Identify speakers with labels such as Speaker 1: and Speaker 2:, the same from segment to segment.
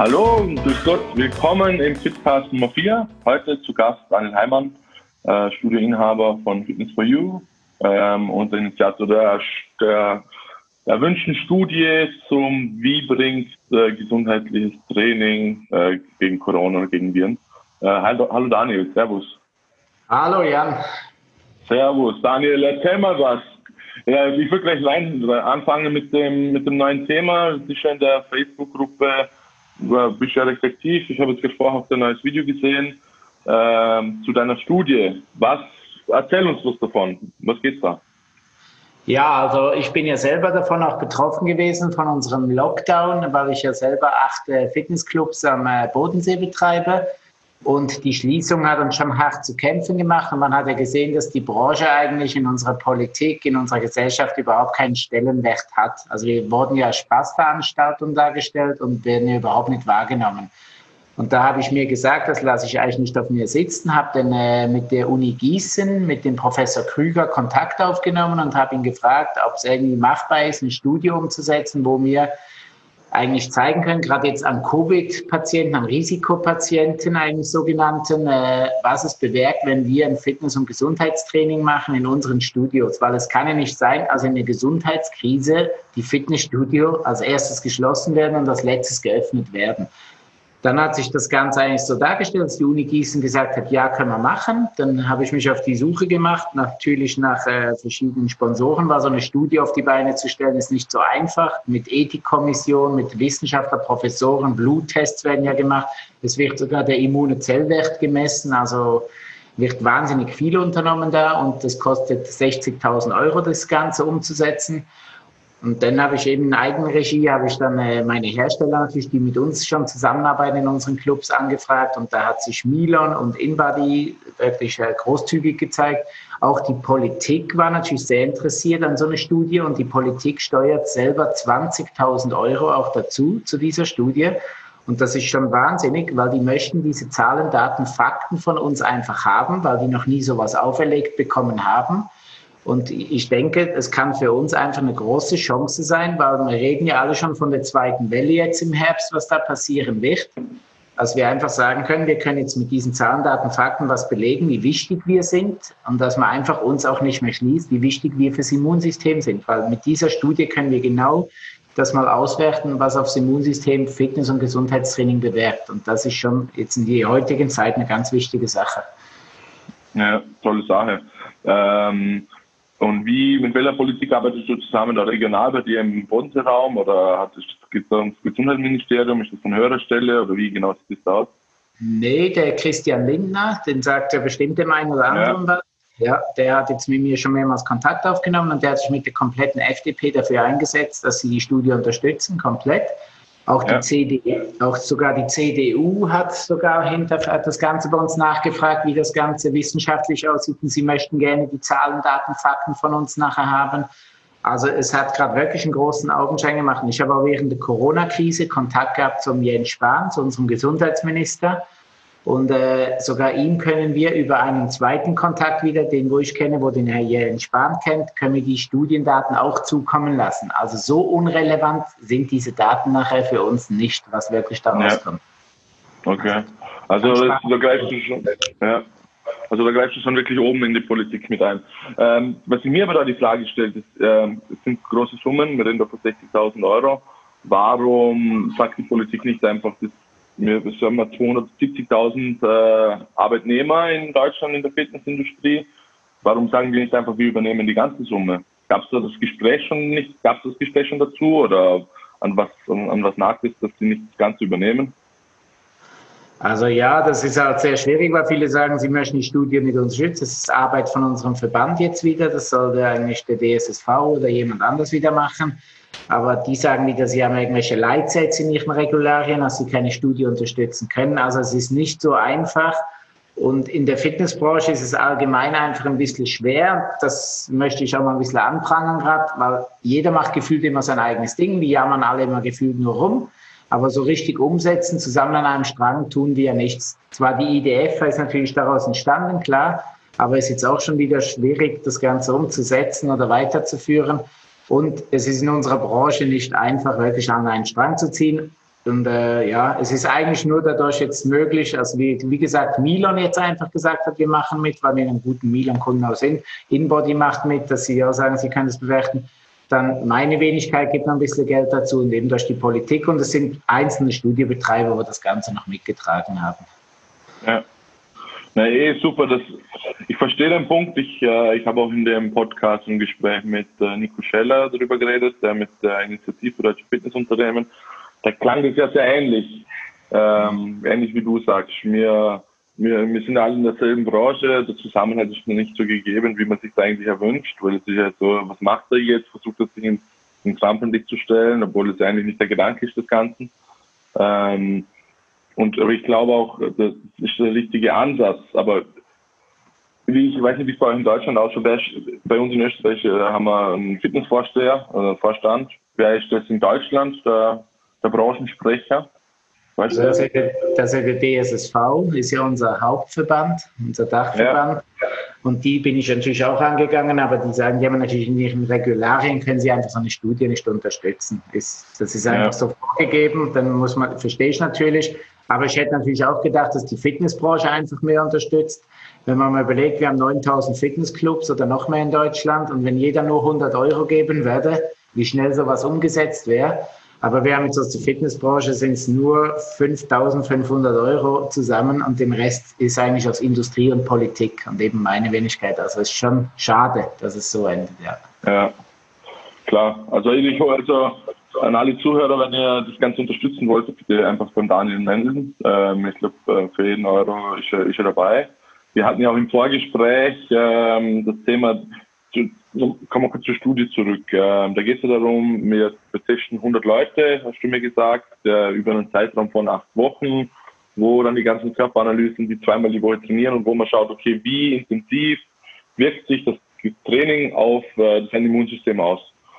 Speaker 1: Hallo und grüß Gott, willkommen im Fitcast Nummer 4. Heute zu Gast Daniel Heimann, Studioinhaber von Fitness4You und Initiator der erwünschten Studie zum Wie bringt gesundheitliches Training gegen Corona oder gegen Viren. Hallo Daniel, servus.
Speaker 2: Hallo Jan.
Speaker 1: Servus Daniel, erzähl mal was. Ja, ich würde gleich anfangen mit dem neuen Thema. Du bist ja in der Facebook-Gruppe, bist ja recht aktiv. Ich habe jetzt gerade vorher auch ein neues Video gesehen zu deiner Studie. Erzähl uns was davon. Was geht's da?
Speaker 2: Ja, also ich bin ja selber davon auch betroffen gewesen von unserem Lockdown, weil ich ja selber 8 Fitnessclubs am Bodensee betreibe. Und die Schließung hat uns schon hart zu kämpfen gemacht. Und man hat ja gesehen, dass die Branche eigentlich in unserer Politik, in unserer Gesellschaft überhaupt keinen Stellenwert hat. Also wir wurden ja als Spaßveranstaltung dargestellt und werden ja überhaupt nicht wahrgenommen. Und da habe ich mir gesagt, das lasse ich eigentlich nicht auf mir sitzen, habe dann mit der Uni Gießen, mit dem Professor Krüger Kontakt aufgenommen und habe ihn gefragt, ob es irgendwie machbar ist, eine Studie umzusetzen, wo wir eigentlich zeigen können, gerade jetzt an Covid-Patienten, an Risikopatienten eigentlich sogenannten, was es bewirkt, wenn wir ein Fitness- und Gesundheitstraining machen in unseren Studios. Weil es kann ja nicht sein, also in der Gesundheitskrise die Fitnessstudio als erstes geschlossen werden und als letztes geöffnet werden. Dann hat sich das Ganze eigentlich so dargestellt, dass die Uni Gießen gesagt hat, ja, können wir machen. Dann habe ich mich auf die Suche gemacht, natürlich nach verschiedenen Sponsoren, weil so eine Studie auf die Beine zu stellen, ist nicht so einfach. Mit Ethikkommission, mit Wissenschaftler, Professoren, Bluttests werden ja gemacht. Es wird sogar der immune Zellwert gemessen, also wird wahnsinnig viel unternommen da und das kostet 60.000 Euro, das Ganze umzusetzen. Und dann habe ich eben in Eigenregie, habe ich dann meine Hersteller natürlich, die mit uns schon zusammenarbeiten in unseren Clubs, angefragt. Und da hat sich Milon und InBody wirklich großzügig gezeigt. Auch die Politik war natürlich sehr interessiert an so einer Studie und die Politik steuert selber 20.000 Euro auch dazu, zu dieser Studie. Und das ist schon wahnsinnig, weil die möchten diese Zahlen, Daten, Fakten von uns einfach haben, weil die noch nie sowas auferlegt bekommen haben. Und ich denke, es kann für uns einfach eine große Chance sein, weil wir reden ja alle schon von der zweiten Welle jetzt im Herbst, was da passieren wird. Also wir einfach sagen können, wir können jetzt mit diesen Zahlen, Daten, Fakten was belegen, wie wichtig wir sind und dass man einfach uns auch nicht mehr schließt, wie wichtig wir fürs Immunsystem sind. Weil mit dieser Studie können wir genau das mal auswerten, was aufs Immunsystem Fitness- und Gesundheitstraining bewirkt. Und das ist schon jetzt in der heutigen Zeit eine ganz wichtige Sache.
Speaker 1: Ja, tolle Sache. Und mit welcher Politik arbeitest du zusammen, da regional bei dir im Bodenseeraum oder geht es ums Gesundheitsministerium, ist das von höherer Stelle oder wie genau sieht das aus?
Speaker 2: Nee, der Christian Lindner, den sagt ja bestimmt dem einen oder anderen was. Ja, der hat jetzt mit mir schon mehrmals Kontakt aufgenommen und der hat sich mit der kompletten FDP dafür eingesetzt, dass sie die Studie unterstützen, komplett. Auch sogar die CDU hat das Ganze bei uns nachgefragt, wie das Ganze wissenschaftlich aussieht. Und sie möchten gerne die Zahlen, Daten, Fakten von uns nachher haben. Also es hat gerade wirklich einen großen Augenschein gemacht. Ich habe auch während der Corona-Krise Kontakt gehabt zum Jens Spahn, zu unserem Gesundheitsminister. Und sogar ihm können wir über einen zweiten Kontakt wieder, den wo ich kenne, wo den Herr Jens Spahn kennt, können wir die Studiendaten auch zukommen lassen. Also so unrelevant sind diese Daten nachher für uns nicht, was wirklich da rauskommt.
Speaker 1: Okay, also da greifst du schon wirklich oben in die Politik mit ein. Was mir aber da die Frage stellt, ist, es sind große Summen, wir reden da von 60.000 Euro. Warum sagt die Politik nicht einfach, wir haben 270.000 Arbeitnehmer in Deutschland in der Fitnessindustrie. Warum sagen wir nicht einfach, wir übernehmen die ganze Summe? Gab es das Gespräch schon dazu oder an was nagt es, dass sie nicht das Ganze übernehmen?
Speaker 2: Also ja, das ist halt sehr schwierig, weil viele sagen, sie möchten die Studie mit uns schützen. Das ist Arbeit von unserem Verband jetzt wieder. Das sollte eigentlich der DSSV oder jemand anders wieder machen. Aber die sagen wieder, sie haben irgendwelche Leitsätze in ihren Regularien, dass sie keine Studie unterstützen können. Also es ist nicht so einfach. Und in der Fitnessbranche ist es allgemein einfach ein bisschen schwer. Das möchte ich auch mal ein bisschen anprangern gerade, weil jeder macht gefühlt immer sein eigenes Ding. Die jammern alle immer gefühlt nur rum. Aber so richtig umsetzen, zusammen an einem Strang, tun wir ja nichts. Zwar die IDF ist natürlich daraus entstanden, klar, aber es ist jetzt auch schon wieder schwierig, das Ganze umzusetzen oder weiterzuführen. Und es ist in unserer Branche nicht einfach, wirklich an einen Strang zu ziehen. ja, es ist eigentlich nur dadurch jetzt möglich, also wie gesagt, Milan jetzt einfach gesagt hat, wir machen mit, weil wir einen guten Milan-Kunden auch sind. InBody macht mit, dass sie auch sagen, sie können das bewerten. Dann meine Wenigkeit gibt noch ein bisschen Geld dazu und eben durch die Politik. Und es sind einzelne Studiobetreiber, die das Ganze noch mitgetragen haben.
Speaker 1: Ja. Na, super. Ich verstehe den Punkt. Ich habe auch in dem Podcast ein Gespräch mit Nico Scheller darüber geredet, der mit der Initiative für Deutsche Fitnessunternehmen. Da klang das ja sehr ähnlich. Ähnlich wie du sagst. Wir sind alle in derselben Branche. Der Zusammenhalt ist noch nicht so gegeben, wie man sich da eigentlich erwünscht, weil es ist ja so, was macht er jetzt? Versucht er sich ins Rampenlicht zu stellen, obwohl es ja eigentlich nicht der Gedanke ist des Ganzen. Aber ich glaube auch, das ist der richtige Ansatz. Aber ich weiß nicht, wie es bei euch in Deutschland ausschaut. Bei uns in Österreich haben wir einen Fitnessvorsteher, Vorstand. Wer ist das in Deutschland, der Branchensprecher?
Speaker 2: Das ist der DSSV, ist ja unser Hauptverband, unser Dachverband. Ja. Und die bin ich natürlich auch angegangen, aber die sagen, die haben natürlich in ihren Regularien, können sie einfach so eine Studie nicht unterstützen. Das ist einfach so vorgegeben, dann verstehe ich natürlich. Aber ich hätte natürlich auch gedacht, dass die Fitnessbranche einfach mehr unterstützt. Wenn man mal überlegt, wir haben 9000 Fitnessclubs oder noch mehr in Deutschland und wenn jeder nur 100 € geben würde, wie schnell sowas umgesetzt wäre. Aber wir haben jetzt aus der Fitnessbranche sind es nur 5.500 € zusammen und den Rest ist eigentlich aus Industrie und Politik und eben meine Wenigkeit. Also es ist schon schade, dass es so endet.
Speaker 1: Ja, klar. Also an alle Zuhörer, wenn ihr das Ganze unterstützen wollt, bitte einfach beim Daniel melden. Ich glaube, für jeden Euro ist er dabei. Wir hatten ja auch im Vorgespräch das Thema, kommen wir kurz zur Studie zurück. Da geht es ja darum, wir testen 100 Leute, hast du mir gesagt, über einen Zeitraum von 8 Wochen, wo dann die ganzen Körperanalysen, die zweimal die Woche trainieren und wo man schaut, okay, wie intensiv wirkt sich das Training auf das Immunsystem aus.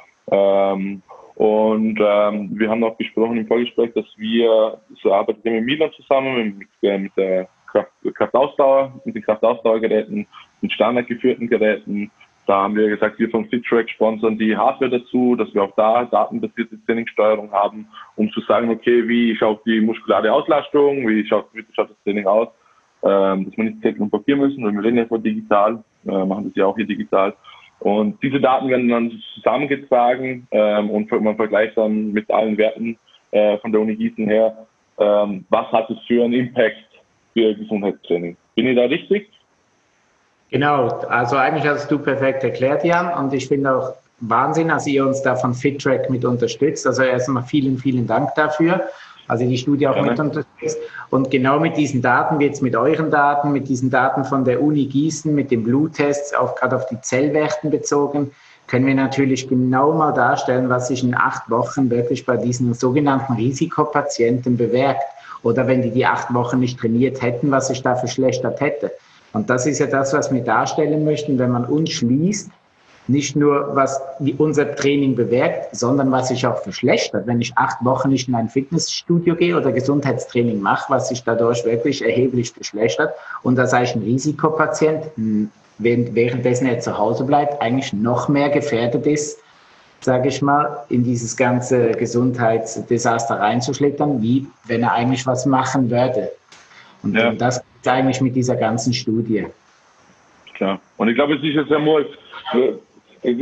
Speaker 1: Wir haben auch gesprochen im Vorgespräch, dass wir, so arbeiten wir mit Milan zusammen, mit der Kraftausdauer, mit den Kraftausdauergeräten, mit standardgeführten Geräten. Da haben wir gesagt, wir von FitTrack sponsern die Hardware dazu, dass wir auch da datenbasierte Trainingssteuerung haben, um zu sagen, okay, wie schaut die muskulare Auslastung, wie schaut das Training aus, dass wir nicht Zettel und Papier müssen, weil wir reden ja von digital, machen das ja auch hier digital. Und diese Daten werden dann zusammengetragen und man vergleicht dann mit allen Werten von der Uni Gießen her, was hat es für einen Impact für Gesundheitstraining. Bin ich da richtig?
Speaker 2: Genau, also eigentlich hast du perfekt erklärt, Jan, und ich finde auch Wahnsinn, dass ihr uns da von FitTrack mit unterstützt. Also erstmal vielen, vielen Dank dafür. Also die Studie auch mit unterstützt. Und genau mit diesen Daten, wie jetzt mit euren Daten, mit diesen Daten von der Uni Gießen, mit den Bluttests, auch gerade auf die Zellwerten bezogen, können wir natürlich genau mal darstellen, was sich in 8 Wochen wirklich bei diesen sogenannten Risikopatienten bewirkt. Oder wenn die 8 Wochen nicht trainiert hätten, was sich da verschlechtert hätte. Und das ist ja das, was wir darstellen möchten, wenn man uns schließt, nicht nur, was unser Training bewirkt, sondern was sich auch verschlechtert. Wenn ich 8 Wochen nicht in ein Fitnessstudio gehe oder Gesundheitstraining mache, was sich dadurch wirklich erheblich verschlechtert und dass eigentlich ein Risikopatient, währenddessen er zu Hause bleibt, eigentlich noch mehr gefährdet ist, sage ich mal, in dieses ganze Gesundheitsdesaster reinzuschlittern, wie wenn er eigentlich was machen würde. Und das ist eigentlich mit dieser ganzen Studie.
Speaker 1: Klar. Und ich glaube, es ist jetzt einmal, die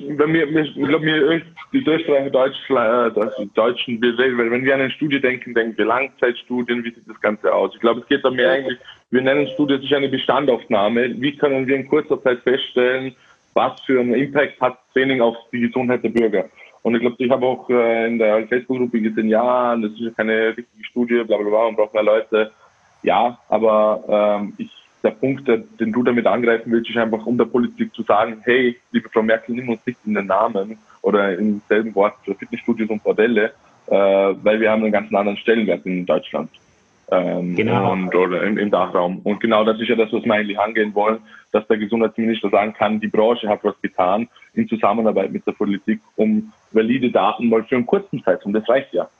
Speaker 1: Österreicher, Deutschen, wenn wir an eine Studie denken wir Langzeitstudien, wie sieht das Ganze aus? Ich glaube, es geht da mehr eigentlich, wir nennen Studie, es ist eine Bestandaufnahme. Wie können wir in kurzer Zeit feststellen, was für einen Impact hat Training auf die Gesundheit der Bürger? Und ich glaube, ich habe auch in der Facebook-Gruppe gesehen, ja, das ist ja keine richtige Studie, bla bla bla, man braucht mehr Leute. Ja, aber der Punkt, den du damit angreifen willst, ist einfach, um der Politik zu sagen, hey, liebe Frau Merkel, nimm uns nicht in den Namen oder im selben Wort Fitnessstudios und Bordelle, weil wir haben einen ganz anderen Stellenwert in Deutschland.
Speaker 2: Genau.
Speaker 1: Oder im Dachraum. Und genau das ist ja das, was wir eigentlich angehen wollen, dass der Gesundheitsminister sagen kann, die Branche hat was getan in Zusammenarbeit mit der Politik, um valide Daten mal für einen kurzen Zeitraum, das reicht ja.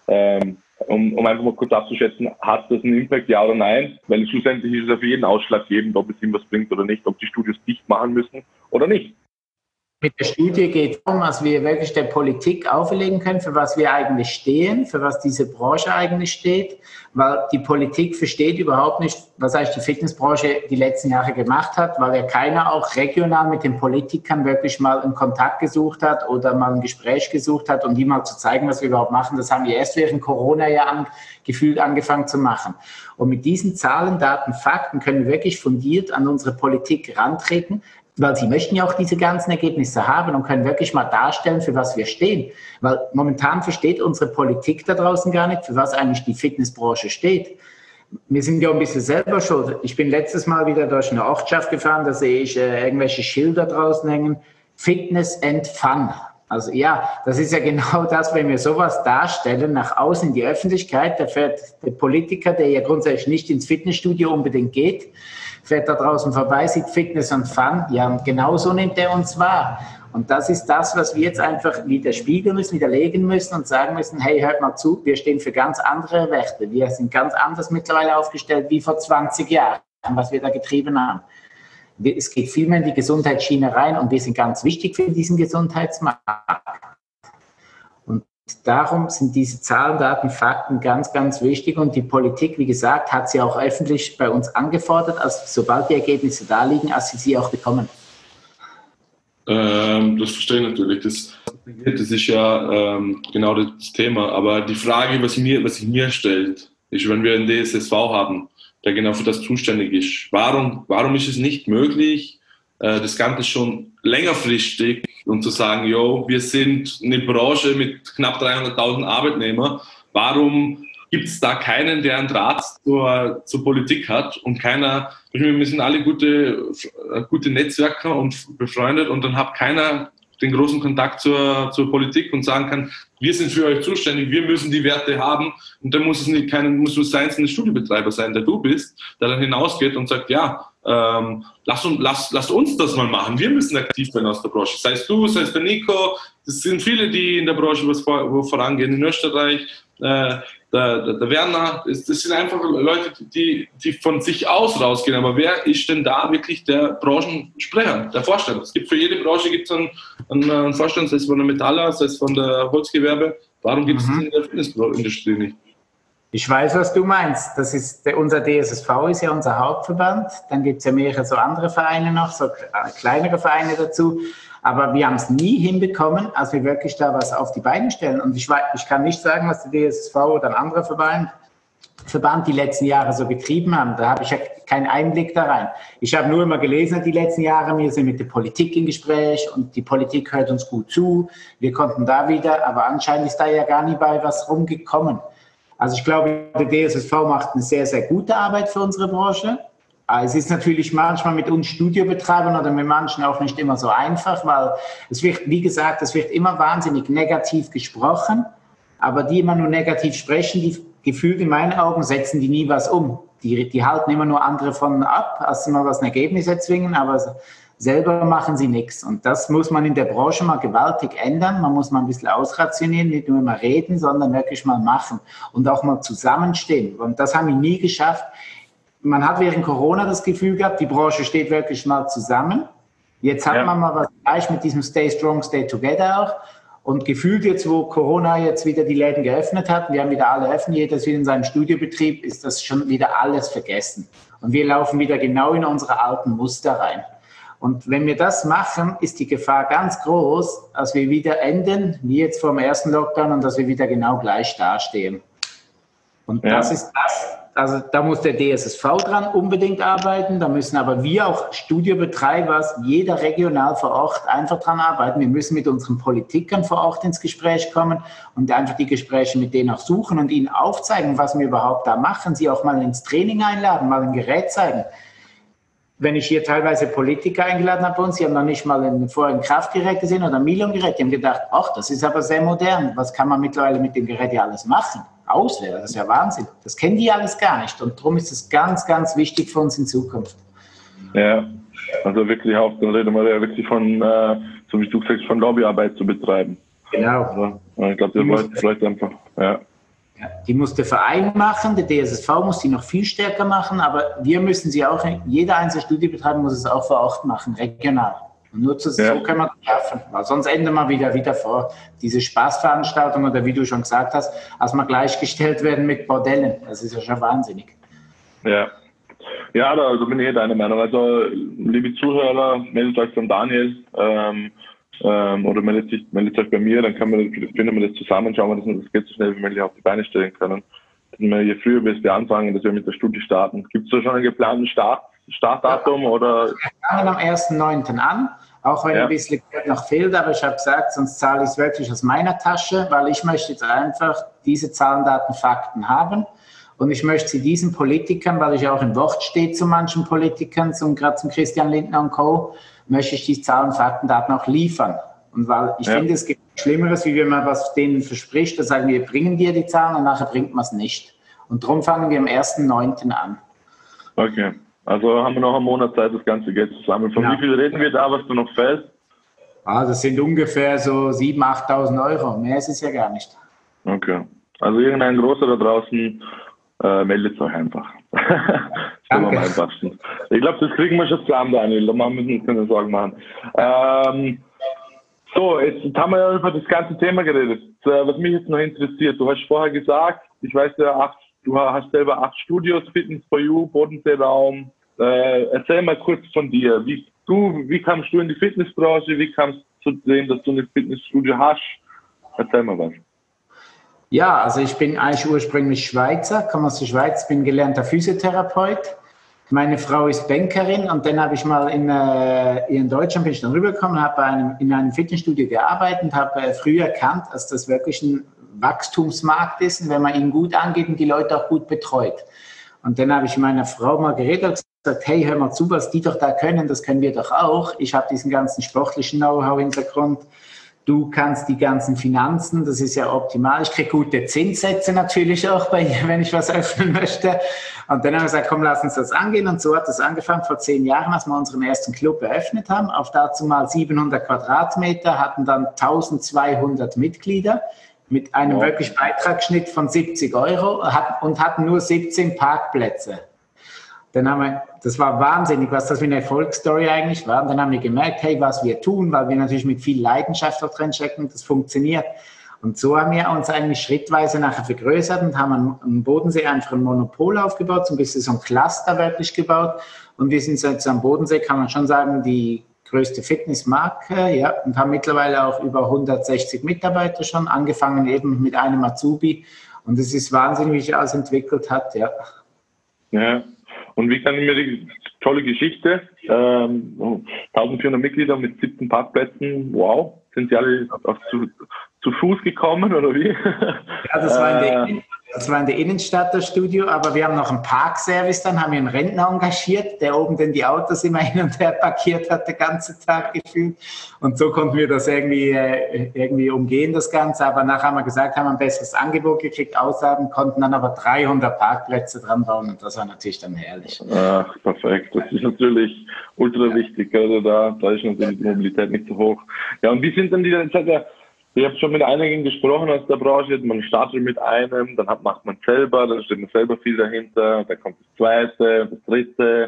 Speaker 1: Um einfach mal kurz abzuschätzen, hat das einen Impact, ja oder nein? Weil schlussendlich ist es ja für jeden ausschlaggebend, ob es ihm was bringt oder nicht, ob die Studios dicht machen müssen oder nicht.
Speaker 2: mit der Studie geht es darum, dass wir wirklich der Politik auferlegen können, für was wir eigentlich stehen, für was diese Branche eigentlich steht, weil die Politik versteht überhaupt nicht, was eigentlich die Fitnessbranche die letzten Jahre gemacht hat, weil ja keiner auch regional mit den Politikern wirklich mal einen Kontakt gesucht hat oder mal ein Gespräch gesucht hat, um die mal zu zeigen, was wir überhaupt machen. Das haben wir erst während Corona ja gefühlt angefangen zu machen. Und mit diesen Zahlen, Daten, Fakten können wir wirklich fundiert an unsere Politik rantreten, weil sie möchten ja auch diese ganzen Ergebnisse haben und können wirklich mal darstellen, für was wir stehen. Weil momentan versteht unsere Politik da draußen gar nicht, für was eigentlich die Fitnessbranche steht. Wir sind ja ein bisschen selber schuld. Ich bin letztes Mal wieder durch eine Ortschaft gefahren, da sehe ich irgendwelche Schilder draußen hängen, Fitness and Fun. Also ja, das ist ja genau das, wenn wir sowas darstellen, nach außen in die Öffentlichkeit, da fährt der Politiker, der ja grundsätzlich nicht ins Fitnessstudio unbedingt geht, fährt da draußen vorbei, sieht Fitness und Fun, ja, und genau so nimmt er uns wahr. Und das ist das, was wir jetzt einfach widerspiegeln müssen, widerlegen müssen und sagen müssen, hey, hört mal zu, wir stehen für ganz andere Werte. Wir sind ganz anders mittlerweile aufgestellt wie vor 20 Jahren, was wir da getrieben haben. Es geht viel mehr in die Gesundheitsschiene rein und wir sind ganz wichtig für diesen Gesundheitsmarkt. Und darum sind diese Zahlen, Daten, Fakten ganz, ganz wichtig. Und die Politik, wie gesagt, hat sie auch öffentlich bei uns angefordert, also sobald die Ergebnisse da liegen, dass sie auch bekommen.
Speaker 3: Das verstehe ich natürlich. Das ist ja genau das Thema. Aber die Frage, was sich mir stellt, ist, wenn wir einen DSSV haben, der genau für das zuständig ist, warum ist es nicht möglich, das Ganze schon längerfristig und zu sagen, jo, wir sind eine Branche mit knapp 300.000 Arbeitnehmern, warum gibt es da keinen, der einen Draht zur Politik hat und keiner, wir sind alle gute Netzwerker und befreundet und dann hat keiner den großen Kontakt zur Politik und sagen kann, wir sind für euch zuständig, wir müssen die Werte haben und dann muss es sein, ein Studiobetreiber sein, der du bist, der dann hinausgeht und sagt, ja, lasst uns das mal machen, wir müssen aktiv werden aus der Branche, sei es du, sei es der Nico, das sind viele, die in der Branche wo vorangehen, in Österreich, der Werner, das sind einfach Leute, die von sich aus rausgehen. Aber wer ist denn da wirklich der Branchensprecher, der Vorstand? Es gibt für jede Branche einen Vorstand, sei es von der Metaller, sei es von der Holzgewerbe. Warum gibt es das in der Fitnessindustrie nicht?
Speaker 2: Ich weiß, was du meinst. Das ist unser DSSV ist ja unser Hauptverband. Dann gibt es ja mehrere so andere Vereine noch, so kleinere Vereine dazu. Aber wir haben es nie hinbekommen, als wir wirklich da was auf die Beine stellen. Und ich kann nicht sagen, was der DSSV oder ein anderer Verband die letzten Jahre so getrieben haben. Da habe ich ja keinen Einblick da rein. Ich habe nur immer gelesen die letzten Jahre, wir sind mit der Politik im Gespräch und die Politik hört uns gut zu. Wir konnten da wieder, aber anscheinend ist da ja gar nie bei was rumgekommen. Also ich glaube, der DSSV macht eine sehr, sehr gute Arbeit für unsere Branche. Es ist natürlich manchmal mit uns Studiobetreibern oder mit manchen auch nicht immer so einfach, weil es wird, wie gesagt, es wird immer wahnsinnig negativ gesprochen, aber die immer nur negativ sprechen, die gefühlt in meinen Augen setzen die nie was um. Die halten immer nur andere von ab, als sie mal was ein Ergebnis erzwingen, aber selber machen sie nichts. Und das muss man in der Branche mal gewaltig ändern. Man muss mal ein bisschen ausrationieren, nicht nur immer reden, sondern wirklich mal machen und auch mal zusammenstehen. Und das haben wir nie geschafft. Man hat während Corona das Gefühl gehabt, die Branche steht wirklich mal zusammen. Jetzt hat man mal was erreicht mit diesem Stay Strong, Stay Together auch. Und gefühlt jetzt, wo Corona jetzt wieder die Läden geöffnet hat, wir haben wieder alle offen, jeder ist wieder in seinem Studiobetrieb, ist das schon wieder alles vergessen. Und wir laufen wieder genau in unsere alten Muster rein. Und wenn wir das machen, ist die Gefahr ganz groß, dass wir wieder enden, wie jetzt vor dem ersten Lockdown, und dass wir wieder genau gleich dastehen. Und das ist das. Also da muss der DSSV dran unbedingt arbeiten, da müssen aber wir auch Studiobetreiber, jeder regional vor Ort einfach dran arbeiten. Wir müssen mit unseren Politikern vor Ort ins Gespräch kommen und einfach die Gespräche mit denen auch suchen und ihnen aufzeigen, was wir überhaupt da machen, sie auch mal ins Training einladen, mal ein Gerät zeigen. Wenn ich hier teilweise Politiker eingeladen habe bei uns, die haben noch nicht mal vorher ein Kraftgerät gesehen oder ein Milon-Gerät, die haben gedacht, ach, das ist aber sehr modern, was kann man mittlerweile mit dem Gerät ja alles machen? Auswählen, das ist ja Wahnsinn. Das kennen die alles gar nicht und darum ist es ganz, ganz wichtig für uns in Zukunft.
Speaker 1: Ja, also wirklich auch, dann reden wir ja wirklich von, so wie du gesagt hast, von Lobbyarbeit zu betreiben.
Speaker 2: Genau.
Speaker 1: Also, ich glaube, das läuft einfach, ja.
Speaker 2: Ja, die muss der Verein machen, der DSSV muss die noch viel stärker machen, aber wir müssen sie auch, jeder einzelne Studiobetreiber muss es auch vor Ort machen, regional. Und nur so können wir das schaffen, weil sonst enden wir wieder vor. Diese Spaßveranstaltungen oder wie du schon gesagt hast, als wir gleichgestellt werden mit Bordellen. Das ist ja schon wahnsinnig.
Speaker 1: Ja. Ja, da bin ich deiner Meinung. Also, liebe Zuhörer, meldet euch beim Daniel oder meldet euch bei mir, dann finden wir das zusammen, schauen wir, dass wir das Geld so schnell wie möglich auf die Beine stellen können. Je früher wir anfangen, dass wir mit der Studie starten. Gibt es da schon einen geplanten Startdatum? Oder?
Speaker 2: Wir fangen am 1.9. an, auch wenn ein bisschen Geld noch fehlt, aber ich habe gesagt, sonst zahle ich es wirklich aus meiner Tasche, weil ich möchte jetzt einfach diese Zahlen, Daten, Fakten haben. Und ich möchte sie diesen Politikern, weil ich auch im Wort stehe zu manchen Politikern, gerade zum Christian Lindner und Co., möchte ich die Zahlen, Fakten, Daten auch liefern. Und weil ich finde, es gibt Schlimmeres, wie wenn man was denen verspricht, da sagen wir bringen dir die Zahlen und nachher bringt man es nicht. Und darum fangen wir am 1.9. an.
Speaker 1: Okay, also haben wir noch einen Monat Zeit, das ganze Geld zu sammeln. Von wie viel reden wir da, was du noch fällst?
Speaker 2: Das sind ungefähr so 7.000, 8.000 Euro. Mehr ist es ja gar nicht.
Speaker 1: Okay, also irgendein Großer da draußen meldet euch einfach. Das ist am einfachsten. Ich glaube, das kriegen wir schon zusammen, Daniel. Da müssen wir uns keine Sorgen machen. So, jetzt haben wir ja über das ganze Thema geredet. Was mich jetzt noch interessiert, du hast vorher gesagt, ich weiß ja, du hast selber 8 Studios, Fitness for You, Bodenseeraum. Erzähl mal kurz von dir. Wie kamst du in die Fitnessbranche? Wie kamst du zu dem, dass du ein Fitnessstudio hast? Erzähl mal was.
Speaker 2: Ja, also ich bin eigentlich ursprünglich Schweizer, komme aus der Schweiz, bin gelernter Physiotherapeut. Meine Frau ist Bankerin und dann habe ich mal in Deutschland bin ich dann rübergekommen, habe in einem Fitnessstudio gearbeitet und habe früh erkannt, dass das wirklich ein Wachstumsmarkt ist und wenn man ihn gut angeht und die Leute auch gut betreut. Und dann habe ich mit meiner Frau mal geredet und gesagt, hey, hör mal zu, was die doch da können, das können wir doch auch. Ich habe diesen ganzen sportlichen Know-how-Hintergrund. Du kannst die ganzen Finanzen, das ist ja optimal. Ich kriege gute Zinssätze natürlich auch bei ihr, wenn ich was öffnen möchte. Und dann haben wir gesagt, komm, lass uns das angehen. Und so hat das angefangen vor 10 Jahren, als wir unseren ersten Club eröffnet haben. Auf dazu mal 700 Quadratmeter, hatten dann 1200 Mitglieder mit einem wirklich Beitragsschnitt von 70 Euro und hatten nur 17 Parkplätze. Dann das war wahnsinnig, was das für eine Erfolgsstory eigentlich war. Und dann haben wir gemerkt, hey, was wir tun, weil wir natürlich mit viel Leidenschaft auch drin stecken, das funktioniert. Und so haben wir uns eigentlich schrittweise nachher vergrößert und haben am Bodensee einfach ein Monopol aufgebaut, so ein bisschen so ein Cluster wirklich gebaut. Und wir sind jetzt am Bodensee, kann man schon sagen, die größte Fitnessmarke, und haben mittlerweile auch über 160 Mitarbeiter schon, angefangen eben mit einem Azubi. Und es ist wahnsinnig, wie sich alles entwickelt hat,
Speaker 1: Ja. Und wie kann ich mir die tolle Geschichte, 1400 Mitglieder mit 17 Parkplätzen, wow, sind die alle zu Fuß gekommen oder wie?
Speaker 2: Ja, das war in der Innenstadt das Studio, aber wir haben noch einen Parkservice, dann haben wir einen Rentner engagiert, der oben dann die Autos immer hin und her parkiert hat, den ganzen Tag gefühlt. Und so konnten wir das irgendwie umgehen, das Ganze. Aber nachher haben wir gesagt, haben wir ein besseres Angebot gekriegt, Aussagen, konnten dann aber 300 Parkplätze dran bauen und das war natürlich dann herrlich.
Speaker 1: Ach, perfekt. Das ist natürlich ultra wichtig. Also da ist natürlich die Mobilität nicht so hoch. Ja, und wie sind denn die ich habe schon mit einigen gesprochen aus der Branche, man startet mit einem, dann macht man selber, dann steht man selber viel dahinter, dann kommt das zweite, das dritte.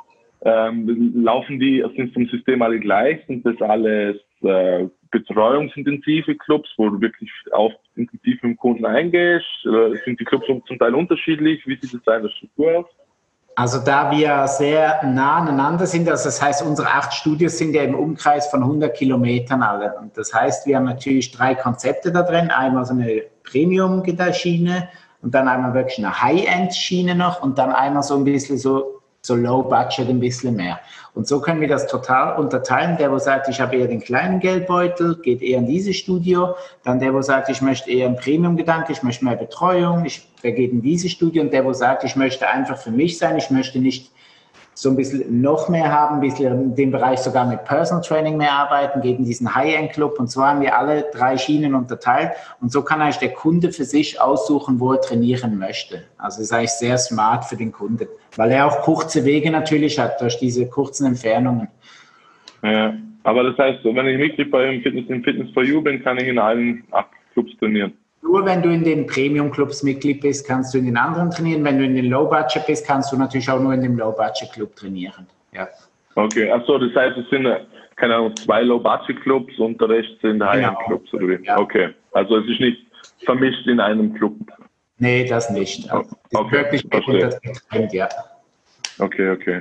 Speaker 1: Sind vom System alle gleich? Sind das alles betreuungsintensive Clubs, wo du wirklich auch intensiv mit dem Kunden eingehst? Sind die Clubs zum Teil unterschiedlich? Wie sieht es da in der Struktur aus?
Speaker 2: Also da wir sehr nah aneinander sind, also das heißt, unsere 8 Studios sind ja im Umkreis von 100 Kilometern alle. Und das heißt, wir haben natürlich 3 Konzepte da drin. Einmal so eine Premium-Schiene und dann einmal wirklich eine High-End-Schiene noch und dann einmal so ein bisschen so Low-Budget ein bisschen mehr. Und so können wir das total unterteilen. Der, wo sagt, ich habe eher den kleinen Geldbeutel, geht eher in dieses Studio. Dann der, wo sagt, ich möchte eher einen Premium-Gedanke, ich möchte mehr Betreuung, der geht in dieses Studio. Und der, wo sagt, ich möchte einfach für mich sein, ich möchte nicht so ein bisschen noch mehr haben, ein bisschen in dem Bereich sogar mit Personal Training mehr arbeiten, geht in diesen High-End-Club. Und so haben wir alle 3 Schienen unterteilt. Und so kann eigentlich der Kunde für sich aussuchen, wo er trainieren möchte. Also das ist eigentlich sehr smart für den Kunden, weil er auch kurze Wege natürlich hat, durch diese kurzen Entfernungen.
Speaker 1: Ja, aber das heißt, wenn ich Mitglied im Fitness for You bin, kann ich in allen 8 Clubs trainieren?
Speaker 2: Nur wenn du in den Premium-Clubs Mitglied bist, kannst du in den anderen trainieren. Wenn du in den Low-Budget bist, kannst du natürlich auch nur in dem Low-Budget-Club trainieren. Ja.
Speaker 1: Okay, achso, das heißt, es sind keine Ahnung, 2 Low-Budget-Clubs und der Rest sind High-End-Clubs, oder wie?
Speaker 2: Ja.
Speaker 1: Okay, also es ist nicht vermischt in einem Club.
Speaker 2: Nee, das nicht. Also, das
Speaker 1: Okay,
Speaker 2: ist wirklich getrennt, ja.
Speaker 1: Okay.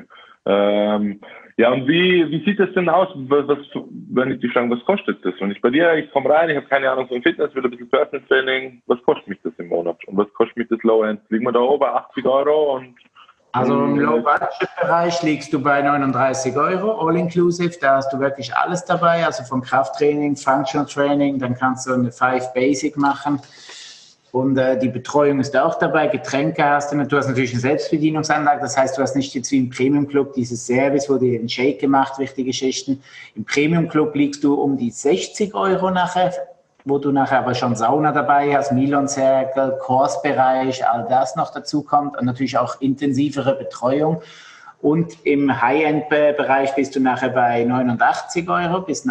Speaker 1: Ja, und wie sieht das denn aus, wenn ich dich frage, was kostet das? Wenn ich bei dir, ich komme rein, ich habe keine Ahnung von Fitness, will ein bisschen Personal Training, was kostet mich das im Monat? Und was kostet mich das Low-End? Liegen wir da oben bei 80 Euro?
Speaker 2: Also im Low-Budget-Bereich liegst du bei 39 Euro, all-inclusive. Da hast du wirklich alles dabei, also vom Krafttraining, Functional Training, dann kannst du eine 5 Basic machen. Und die Betreuung ist auch dabei, Getränke hast du. Du hast natürlich eine Selbstbedienungsanlage, das heißt, du hast nicht jetzt wie im Premium-Club dieses Service, wo dir ein Shake gemacht wird, die Geschichten. Im Premium-Club liegst du um die 60 Euro nachher, wo du nachher aber schon Sauna dabei hast, Milon Circle, Course-Bereich, all das noch dazu kommt und natürlich auch intensivere Betreuung. Und im High-End-Bereich bist du nachher bei 89 Euro bis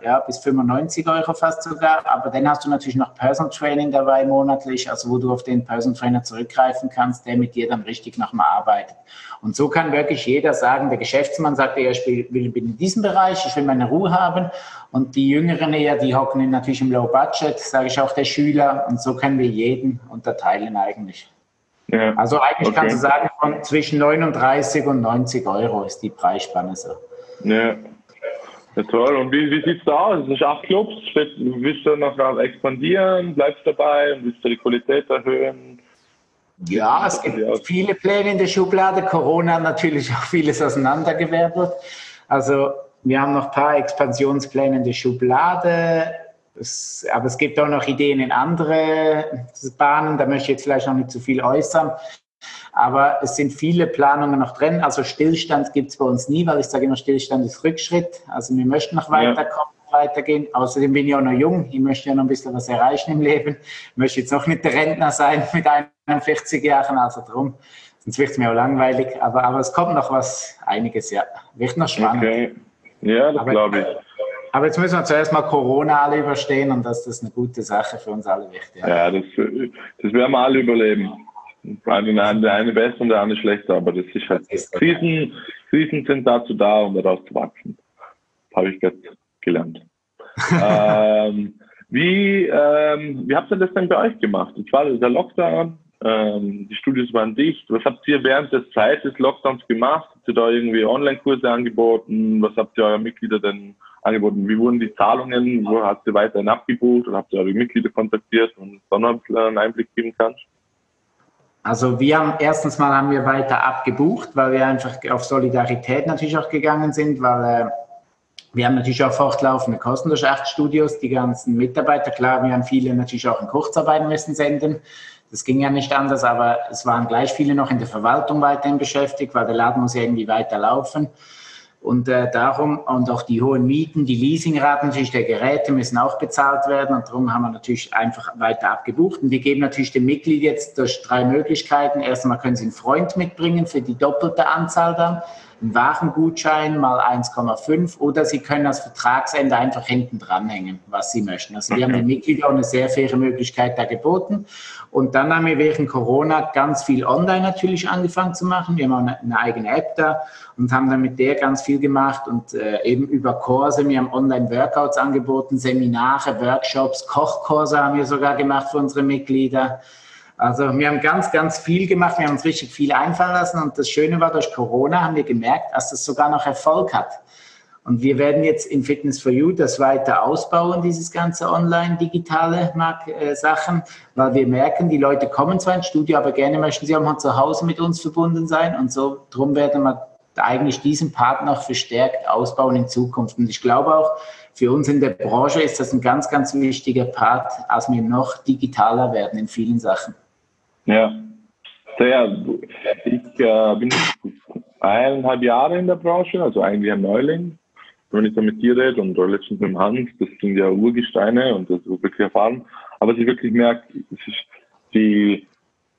Speaker 2: 95 Euro fast sogar. Aber dann hast du natürlich noch Personal Training dabei monatlich, also wo du auf den Personal Trainer zurückgreifen kannst, der mit dir dann richtig nochmal arbeitet. Und so kann wirklich jeder sagen, der Geschäftsmann sagt, ich bin in diesem Bereich, ich will meine Ruhe haben. Und die Jüngeren eher, die hocken natürlich im Low Budget, sage ich auch der Schüler. Und so können wir jeden unterteilen eigentlich. Ja, also eigentlich kannst du sagen, von zwischen 39 und 90 Euro ist die Preisspanne so.
Speaker 1: Ja, toll. Und wie sieht es da aus? Es sind 8 Clubs. Willst du noch expandieren? Bleibst du dabei? Willst du die Qualität erhöhen?
Speaker 2: Ja, es gibt viele Pläne in der Schublade. Corona hat natürlich auch vieles auseinandergewirbelt. Also wir haben noch ein paar Expansionspläne in der Schublade. Aber es gibt auch noch Ideen in andere Bahnen, da möchte ich jetzt vielleicht noch nicht zu viel äußern. Aber es sind viele Planungen noch drin. Also Stillstand gibt es bei uns nie, weil ich sage immer, Stillstand ist Rückschritt. Also wir möchten noch weiterkommen, weitergehen. Außerdem bin ich auch noch jung. Ich möchte ja noch ein bisschen was erreichen im Leben. Ich möchte jetzt noch nicht der Rentner sein mit 41 Jahren. Also darum, sonst wird es mir auch langweilig. Aber es kommt noch einiges, ja. Wird noch spannend.
Speaker 1: Okay. Ja, das glaube ich.
Speaker 2: Aber jetzt müssen wir zuerst mal Corona alle überstehen und das ist eine gute Sache für uns alle wichtig.
Speaker 1: Ja, das werden wir alle überleben. Der eine besser und der andere schlechter, aber das ist halt, Krisen sind dazu da, um daraus zu wachsen. Das habe ich jetzt gelernt. Wie habt ihr das denn bei euch gemacht? Jetzt war der Lockdown, die Studios waren dicht. Was habt ihr während der Zeit des Lockdowns gemacht? Habt ihr da irgendwie Online-Kurse angeboten? Was habt ihr euren Mitgliedern denn angeboten? Wie wurden die Zahlungen? Wo habt ihr weiterhin abgebucht oder habt ihr eure Mitglieder kontaktiert und da noch einen Einblick geben kannst?
Speaker 2: Also erstens mal haben wir weiter abgebucht, weil wir einfach auf Solidarität natürlich auch gegangen sind, weil wir haben natürlich auch fortlaufende Kosten durch 8 Studios, die ganzen Mitarbeiter. Klar, wir haben viele natürlich auch in Kurzarbeit müssen senden. Das ging ja nicht anders, aber es waren gleich viele noch in der Verwaltung weiterhin beschäftigt, weil der Laden muss ja irgendwie weiterlaufen. Und darum, und auch die hohen Mieten, die Leasingraten natürlich der Geräte müssen auch bezahlt werden. Und darum haben wir natürlich einfach weiter abgebucht. Und wir geben natürlich dem Mitglied jetzt durch 3 Möglichkeiten. Erstmal können Sie einen Freund mitbringen für die doppelte Anzahl dann. Einen Warengutschein mal 1,5 oder Sie können das Vertragsende einfach hinten dranhängen, was Sie möchten. Also wir haben den Mitgliedern auch eine sehr faire Möglichkeit da geboten. Und dann haben wir während Corona ganz viel online natürlich angefangen zu machen. Wir haben auch eine eigene App da und haben dann mit der ganz viel gemacht und eben über Kurse. Wir haben Online-Workouts angeboten, Seminare, Workshops, Kochkurse haben wir sogar gemacht für unsere Mitglieder. Also wir haben ganz, ganz viel gemacht, wir haben uns richtig viel einfallen lassen und das Schöne war, durch Corona haben wir gemerkt, dass das sogar noch Erfolg hat. Und wir werden jetzt in Fitness for You das weiter ausbauen, dieses ganze online-digitale Sachen, weil wir merken, die Leute kommen zwar ins Studio, aber gerne möchten sie auch mal zu Hause mit uns verbunden sein und so, drum werden wir eigentlich diesen Part noch verstärkt ausbauen in Zukunft. Und ich glaube auch, für uns in der Branche ist das ein ganz, ganz wichtiger Part, als wir noch digitaler werden in vielen Sachen.
Speaker 1: Ja, sehr. Ich bin 1,5 Jahre in der Branche, also eigentlich ein Neuling. Wenn ich da mit dir rede und letztens mit dem Hans, das sind ja Urgesteine und das ist wirklich erfahren. Aber was ich wirklich merke, es ist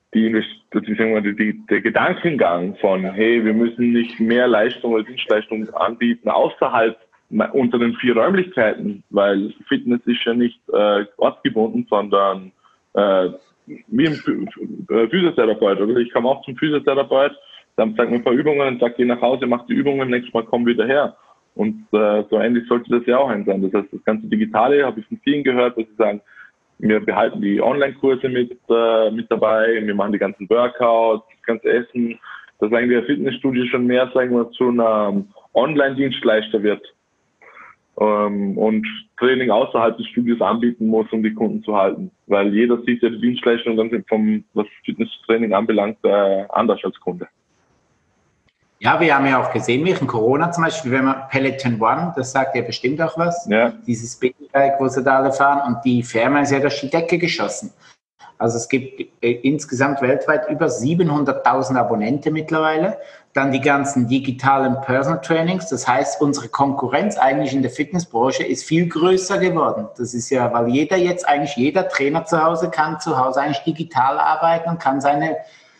Speaker 1: der Gedankengang von, hey, wir müssen nicht mehr Leistung oder Dienstleistung anbieten außerhalb unter den 4 Räumlichkeiten, weil Fitness ist ja nicht ortsgebunden, sondern wie ein Physiotherapeut. Oder? Ich komme auch zum Physiotherapeut, dann sagt mir ein paar Übungen und sagt, geh nach Hause, mach die Übungen, nächstes Mal komm wieder her. Und so ähnlich sollte das ja auch sein. Das heißt, das ganze Digitale habe ich von vielen gehört, dass sie sagen, wir behalten die Online-Kurse mit dabei, wir machen die ganzen Workouts, das ganze Essen, dass eigentlich ein Fitnessstudio schon mehr, sagen wir, zu einem Online-Dienstleister wird und Training außerhalb des Studios anbieten muss, um die Kunden zu halten. Weil jeder sieht ja die Dienstleistung dann was Fitnesstraining anbelangt, anders als Kunde.
Speaker 2: Ja, wir haben ja auch gesehen, während Corona zum Beispiel, wenn man Peloton One, das sagt ja bestimmt auch was, ja. Dieses Bike, wo sie da alle fahren, und die Firma ist ja durch die Decke geschossen. Also es gibt insgesamt weltweit über 700.000 Abonnenten mittlerweile. Dann die ganzen digitalen Personal Trainings. Das heißt, unsere Konkurrenz eigentlich in der Fitnessbranche ist viel größer geworden. Das ist ja, weil jeder Trainer zu Hause kann zu Hause eigentlich digital arbeiten und kann sein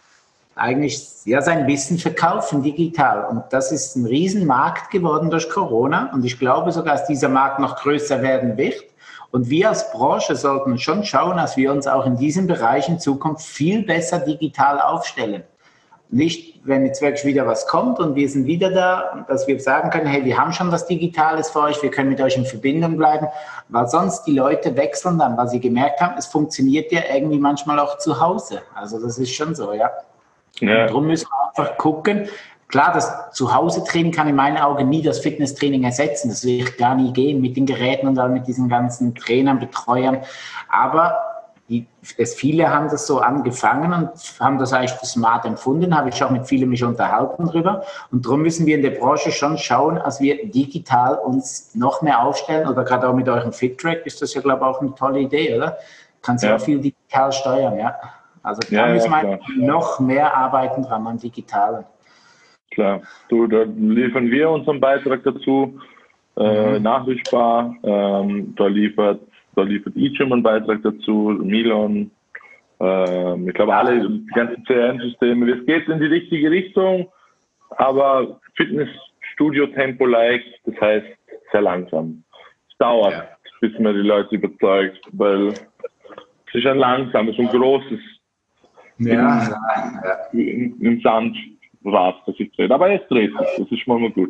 Speaker 2: Wissen verkaufen digital. Und das ist ein Riesenmarkt geworden durch Corona. Und ich glaube sogar, dass dieser Markt noch größer werden wird. Und wir als Branche sollten schon schauen, dass wir uns auch in diesem Bereich in Zukunft viel besser digital aufstellen. Nicht, wenn jetzt wirklich wieder was kommt und wir sind wieder da, dass wir sagen können, hey, wir haben schon was Digitales für euch, wir können mit euch in Verbindung bleiben, weil sonst die Leute wechseln dann, weil sie gemerkt haben, es funktioniert ja irgendwie manchmal auch zu Hause. Also das ist schon so, ja. Darum müssen wir einfach gucken. Klar, das Zuhause-Training kann in meinen Augen nie das Fitnesstraining ersetzen. Das wird gar nie gehen mit den Geräten und dann mit diesen ganzen Trainern, Betreuern. Aber viele haben das so angefangen und haben das eigentlich smart empfunden. Habe ich auch mit vielen mich unterhalten drüber. Und darum müssen wir in der Branche schon schauen, dass wir digital uns noch mehr aufstellen. Oder gerade auch mit eurem FitTrack ist das ja, glaube ich, auch eine tolle Idee, oder? Kannst du auch viel digital steuern, ja. Also da müssen wir noch mehr arbeiten dran am Digitalen.
Speaker 1: Klar, da liefern wir unseren Beitrag dazu, nachrichtbar. Da liefert eGym einen Beitrag dazu, Milon. Ich glaube, alle, die ganzen CRM-Systeme. Es geht in die richtige Richtung, aber Fitnessstudio-Tempo-like, das heißt sehr langsam. Es dauert, bis man die Leute überzeugt, weil es ist ein langsames und großes im Sandrad, das sich dreht. Aber es dreht sich, das ist schon mal gut.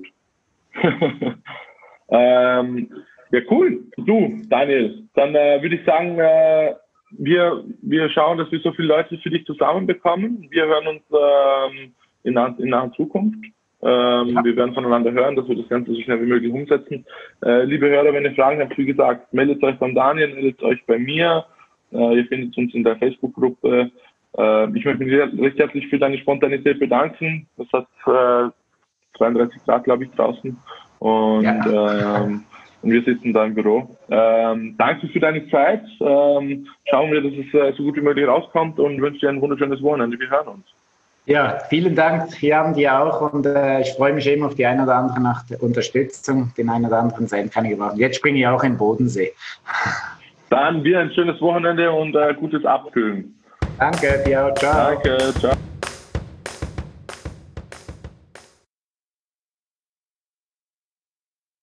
Speaker 1: Ja, cool. Du, Daniel, dann würde ich sagen, wir schauen, dass wir so viele Leute für dich zusammenbekommen. Wir hören uns in naher Zukunft. Wir werden voneinander hören, dass wir das Ganze so schnell wie möglich umsetzen. Liebe Hörer, wenn ihr Fragen habt, wie gesagt, meldet euch beim Daniel, meldet euch bei mir. Ihr findet uns in der Facebook-Gruppe. Ich möchte mich recht herzlich für deine Spontanität bedanken. Das hat 32 Grad, glaube ich, draußen. Und wir sitzen da im Büro. Danke für deine Zeit. Schauen wir, dass es so gut wie möglich rauskommt und wünsche dir ein wunderschönes Wochenende. Wir hören uns.
Speaker 2: Ja, vielen Dank, Jan, dir auch. Und ich freue mich eben auf die eine oder andere nach der Unterstützung. Den einen oder anderen Cent kann ich gebrauchen. Jetzt springe ich auch in den Bodensee.
Speaker 1: Dann dir ein schönes Wochenende und gutes Abkühlen.
Speaker 2: Danke, dir auch. Ciao.
Speaker 1: Danke, ciao.